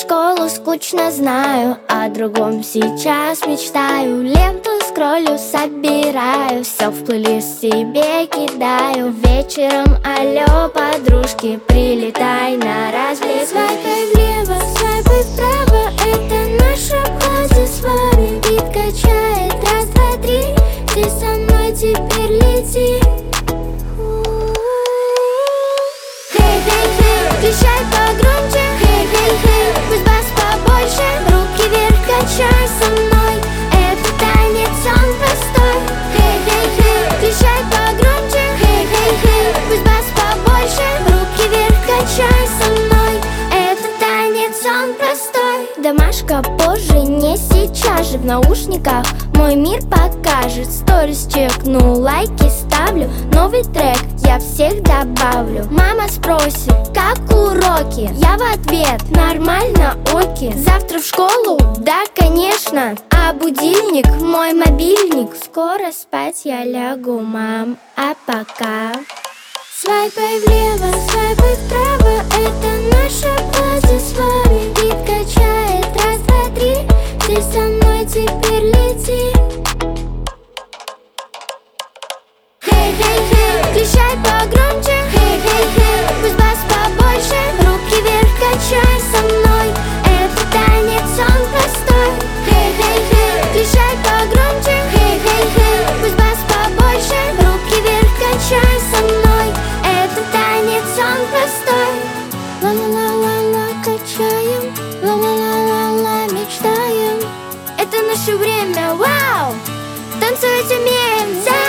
школу скучно знаю, о другом сейчас мечтаю. Ленту скроллю, собираю, все в плейлист себе кидаю. Вечером алло, подружки, прилетай на развлеки. Свайпай влево, свайпай вправо, это наша база с вами. Бит качает, раз, два, три, ты со мной теперь лети. Кричай погромче, хей-хей-хей, пусть бас побольше, руки вверх качай со мной, это танец, он простой. Хей-хей-хей, кричай погромче, хей-хей-хей, пусть бас побольше, руки вверх качай со мной, это танец, он простой. Домашка позже, не сейчас же, в наушниках мой мир покажет. Сторис чекну, лайки ставлю, новый трек я всех добавлю. Мама спросит, как уроки? Я в ответ, нормально, оки. Завтра в школу? Да, конечно. А будильник мой мобильник. Скоро спать я лягу, мам, а пока свайпай влево, свайпай вправо, это наша база с вами. Бит качает, раз, два, три, ты со мной теперь лети. Хей-хей-хей, кричай погромче, хей-хей-хей, пусть бас побольше, руки вверх качай со мной, это танец, он простой. Хей-хей-хей, кричай погромче, хей-хей-хей, пусть бас побольше, руки вверх качай со мной, это танец, он простой. Ла-ла-ла-ла-ла, качаем, ла-ла-ла-ла-ла, мечтаем. Это наше время, вау! Танцевать умеем,